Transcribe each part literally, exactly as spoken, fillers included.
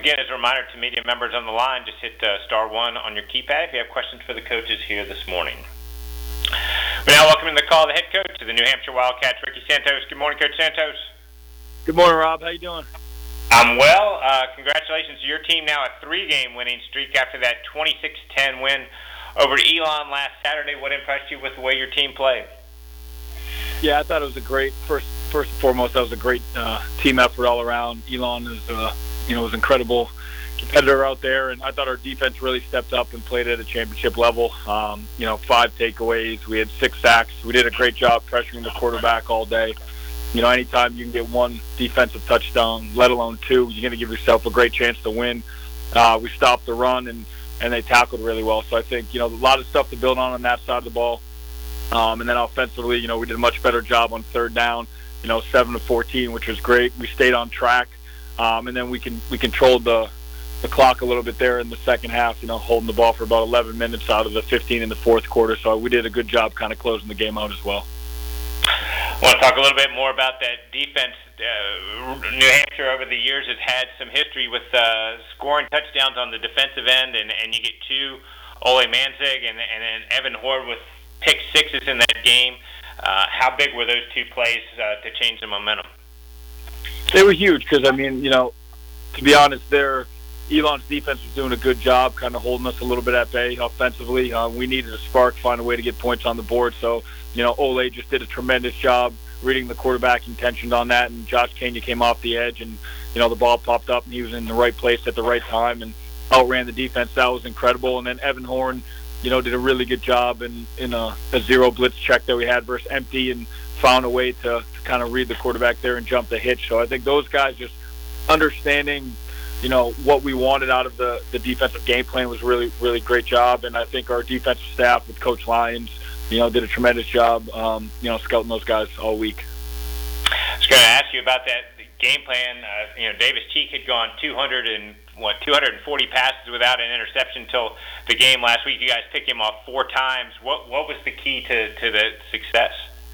again, as a reminder to media members on the line, just hit uh, star one on your keypad if you have questions for the coaches here this morning. We're now welcoming the call of the head coach of the New Hampshire Wildcats, Ricky Santos. Good morning, Coach Santos. Good morning, Rob. How you doing? I'm well. Uh, congratulations to your team, now a three-game winning streak after that twenty-six ten win over Elon last Saturday. What impressed you with the way your team played? Yeah, I thought it was a great first. First and foremost, that was a great uh, team effort all around. Elon is, uh, you know, was an incredible competitor out there, and I thought our defense really stepped up and played at a championship level. Um, you know, five takeaways. We had six sacks. We did a great job pressuring the quarterback all day. You know, anytime you can get one defensive touchdown, let alone two, you're going to give yourself a great chance to win. Uh, we stopped the run, and, and they tackled really well. So I think, you know, a lot of stuff to build on on that side of the ball. Um, and then offensively, you know, we did a much better job on third down. You know, seven to fourteen, which was great. We stayed on track, um, and then we can we controlled the the clock a little bit there in the second half. You know, holding the ball for about eleven minutes out of the fifteen in the fourth quarter. So we did a good job, kind of closing the game out as well. I want to talk a little bit more about that defense. Uh, New Hampshire over the years has had some history with uh, scoring touchdowns on the defensive end, and, and you get two, Ole Manzig and and, and Evan Horde with pick sixes in that game. Uh, how big were those two plays uh, to change the momentum? They were huge because, I mean, you know, to be honest, their Elon's defense was doing a good job kind of holding us a little bit at bay offensively. Uh, we needed a spark, find a way to get points on the board. So, you know, Ole just did a tremendous job reading the quarterback intentions on that, and Josh Kenya came off the edge, and, you know, the ball popped up, and he was in the right place at the right time and outran the defense. That was incredible. And then Evan Horn, you know, did a really good job in, in a, a zero blitz check that we had versus empty, and found a way to, to kind of read the quarterback there and jump the hitch. So I think those guys just understanding, you know, what we wanted out of the, the defensive game plan was really, really great job. And I think our defensive staff with Coach Lyons, you know, did a tremendous job, um, you know, scouting those guys all week. I was going to ask you about that game plan. Uh, you know, Davis Cheek had gone two hundred and what two hundred forty passes without an interception until the game last week. You guys picked him off four times. What what was the key to, to the success?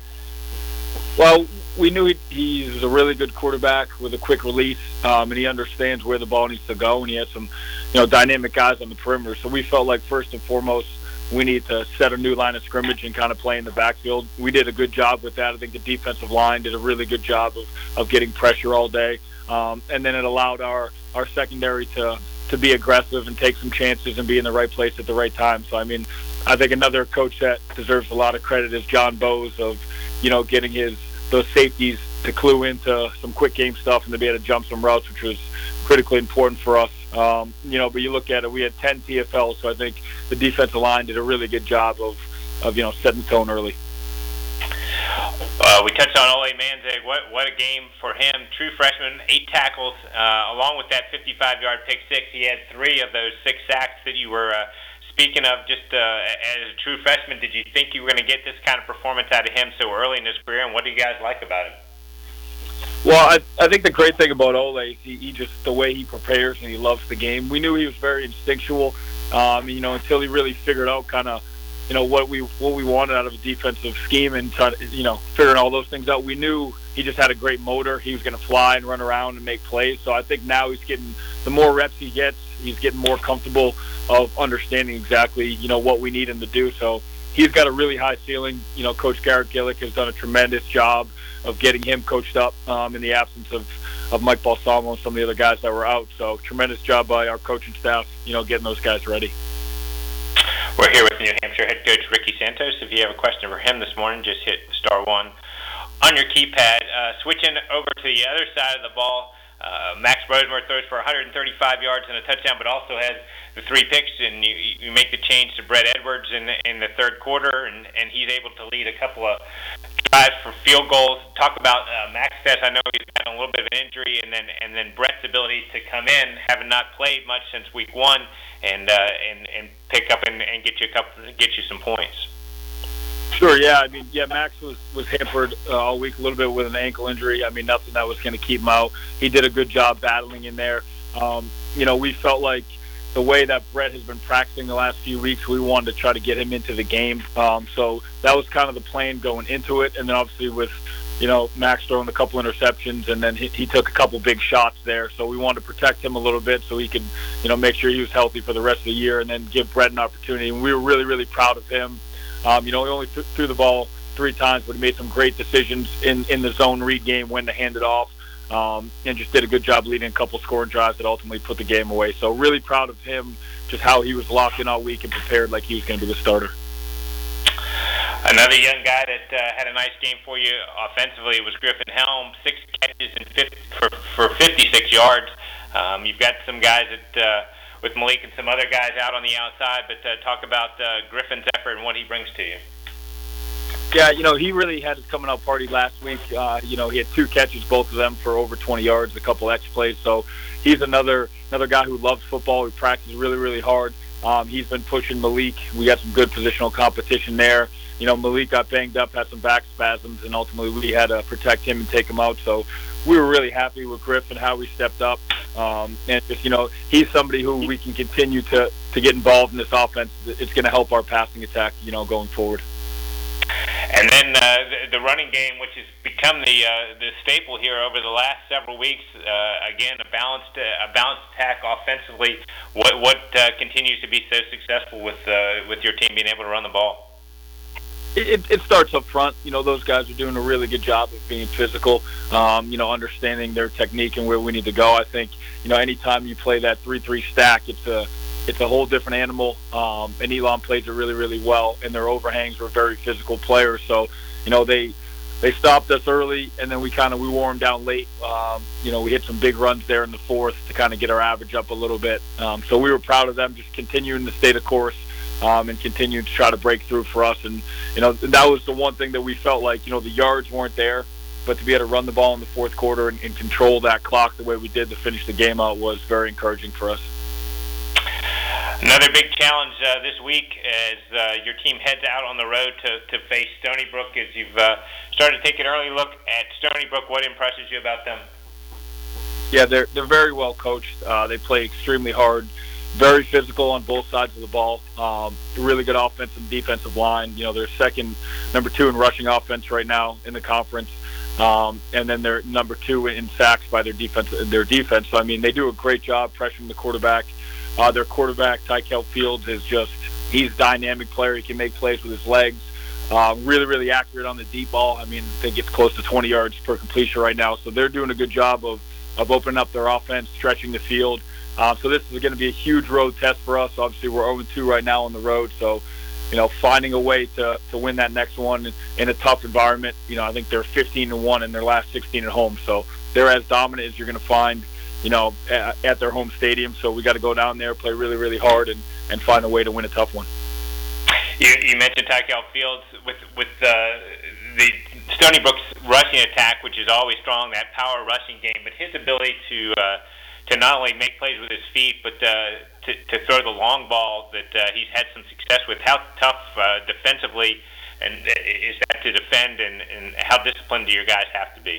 Well, we knew he, he was a really good quarterback with a quick release, um, and he understands where the ball needs to go. And he had some, you know, dynamic guys on the perimeter. So we felt like first and foremost, we need to set a new line of scrimmage and kind of play in the backfield. We did a good job with that. I think the defensive line did a really good job of, of getting pressure all day. Um, and then it allowed our, our secondary to, to be aggressive and take some chances and be in the right place at the right time. So, I mean, I think another coach that deserves a lot of credit is John Bowes of, you know, getting his those safeties to clue into some quick game stuff and to be able to jump some routes, which was critically important for us. Um, you know, but you look at it, we had ten T F Ls, so I think the defensive line did a really good job of, of you know, setting the tone early. Uh, we touched on Ole Manzig. What what a game for him. True freshman, eight tackles, uh, along with that fifty-five-yard pick six. He had three of those six sacks that you were uh, speaking of. Just uh, as a true freshman, did you think you were going to get this kind of performance out of him so early in his career, and what do you guys like about him? Well, I, I think the great thing about Ole is he, he just, the way he prepares and he loves the game. We knew he was very instinctual, um, you know, until he really figured out kind of, you know, what we what we wanted out of a defensive scheme and, try to, you know, figuring all those things out. We knew he just had a great motor. He was going to fly and run around and make plays. So I think now he's getting, the more reps he gets, he's getting more comfortable of understanding exactly, you know, what we need him to do. So he's got a really high ceiling. You know, Coach Garrett Gillick has done a tremendous job of getting him coached up um, in the absence of, of Mike Balsamo and some of the other guys that were out. So tremendous job by our coaching staff, you know, getting those guys ready. We're here with New Hampshire head coach Ricky Santos. If you have a question for him this morning, just hit star one on your keypad. Uh, switching over to the other side of the ball, uh, Max Rosemore throws for one hundred thirty-five yards and a touchdown, but also has the three picks, and you, you make the change to Brett Edwards in the, in the third quarter, and, and he's able to lead a couple of drives for field goals. Talk about uh, Max stats. I know he's had a little bit of an injury, and then and then Brett's ability to come in, having not played much since week one, and uh, and and pick up and, and get you a couple, get you some points. Sure, yeah. I mean, yeah, Max was, was hampered uh, all week a little bit with an ankle injury. I mean, nothing that was going to keep him out. He did a good job battling in there. Um, you know, we felt like the way that Brett has been practicing the last few weeks, we wanted to try to get him into the game. Um, so that was kind of the plan going into it. And then obviously with you know, Max throwing a couple interceptions, and then he, he took a couple big shots there. So we wanted to protect him a little bit so he could, you know, make sure he was healthy for the rest of the year, and then give Brett an opportunity. And we were really, really proud of him. Um, you know, he only th- threw the ball three times, but he made some great decisions in, in the zone read game when to hand it off, um, and just did a good job leading a couple scoring drives that ultimately put the game away. So really proud of him, just how he was locked in all week and prepared like he was going to be the starter. Another young guy that uh, had a nice game for you offensively was Griffin Helm, six catches and fifty, for, for fifty-six yards. Um, you've got some guys that, uh, with Malik and some other guys out on the outside, but uh, talk about uh, Griffin's effort and what he brings to you. Yeah, you know, he really had his coming out party last week. Uh, you know, he had two catches, both of them for over twenty yards, a couple X plays. So he's another another guy who loves football. He practices really, really hard. Um, he's been pushing Malik. We got some good positional competition there. You know, Malik got banged up, had some back spasms, and ultimately we had to protect him and take him out. So we were really happy with Griff and how he stepped up. Um, and just, you know, he's somebody who we can continue to, to get involved in this offense. It's going to help our passing attack, you know, going forward. And then uh, the, the running game, which has become the uh, the staple here over the last several weeks. Uh, again, a balanced uh, a balanced attack offensively. What what uh, continues to be so successful with uh, with your team being able to run the ball? It, it starts up front. You know, those guys are doing a really good job of being physical, um, you know, understanding their technique and where we need to go. I think, you know, anytime you play that three three stack, it's a it's a whole different animal. Um, and Elon plays it really, really well, and their overhangs were very physical players. So, you know, they they stopped us early, and then we kind of we wore them down late. Um, you know, we hit some big runs there in the fourth to kind of get our average up a little bit. Um, so we were proud of them, just continuing to stay the course. Um, and continue to try to break through for us. And, you know, that was the one thing that we felt like, you know, the yards weren't there, but to be able to run the ball in the fourth quarter and, and control that clock the way we did to finish the game out was very encouraging for us. Another big challenge uh, this week as uh, your team heads out on the road to, to face Stony Brook. As you've uh, started to take an early look at Stony Brook, what impresses you about them? Yeah, they're, they're very well coached. Uh, they play extremely hard. Very physical on both sides of the ball. Um, really good offensive and defensive line. You know, they're second, number two in rushing offense right now in the conference, um, and then they're number two in sacks by their defense. Their defense. So I mean, they do a great job pressuring the quarterback. Uh, their quarterback, Tykel Fields, is just—he's a dynamic player. He can make plays with his legs. Uh, really, really accurate on the deep ball. I mean, they get close to twenty yards per completion right now. So they're doing a good job of of opening up their offense, stretching the field. Um, so this is going to be a huge road test for us. Obviously, we're oh and two right now on the road. So, you know, finding a way to, to win that next one in, in a tough environment. You know, I think they're fifteen and one in their last sixteen at home. So they're as dominant as you're going to find, you know, at, at their home stadium. So we got to go down there, play really, really hard, and, and find a way to win a tough one. You, you mentioned Tykel Fields with with uh, the Stony Brook's rushing attack, which is always strong, that power rushing game, but his ability to uh, to not only make plays with his feet, but uh, to, to throw the long ball that uh, he's had some success with. How tough uh, defensively and is that to defend, and, and how disciplined do your guys have to be?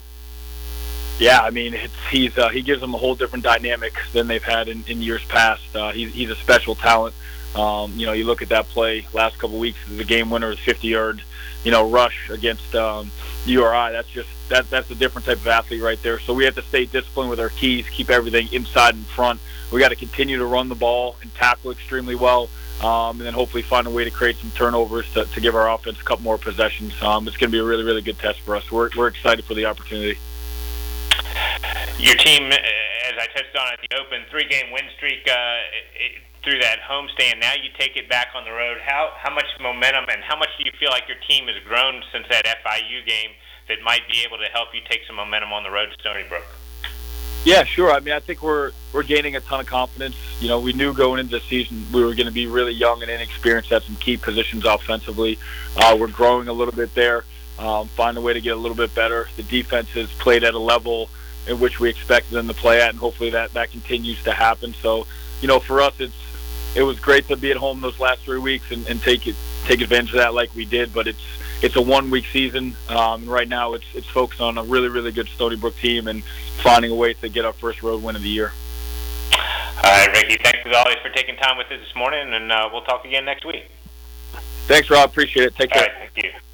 Yeah, I mean, it's, he's uh, he gives them a whole different dynamic than they've had in, in years past. Uh, he's, he's a special talent. Um, you know, you look at that play last couple of weeks, the game winner is fifty-yard, you know, rush against um, U R I. That's just that that's a different type of athlete right there. So we have to stay disciplined with our keys, keep everything inside and front. We got to continue to run the ball and tackle extremely well, um, and then hopefully find a way to create some turnovers to, to give our offense a couple more possessions. Um, it's going to be a really, really good test for us. We're we're excited for the opportunity. Your team, as I touched on at the open, three-game win streak uh, it, through that homestand. Now you take it back on the road. How how much momentum and how much do you feel like your team has grown since that F I U game that might be able to help you take some momentum on the road to Stony Brook? Yeah, sure. I mean, I think we're we're gaining a ton of confidence. You know, we knew going into the season we were going to be really young and inexperienced at some key positions offensively. Uh, we're growing a little bit there. Um, find a way to get a little bit better. The defense has played at a level in which we expected them to play at, and hopefully that, that continues to happen. So, you know, for us, it's it was great to be at home those last three weeks and, and take it take advantage of that like we did. But it's it's a one week season. Um, right now, it's it's focused on a really really good Stony Brook team and finding a way to get our first road win of the year. All right, Ricky. Thanks as always for taking time with us this morning, and uh, we'll talk again next week. Thanks, Rob. Appreciate it. Take care. All right, thank you.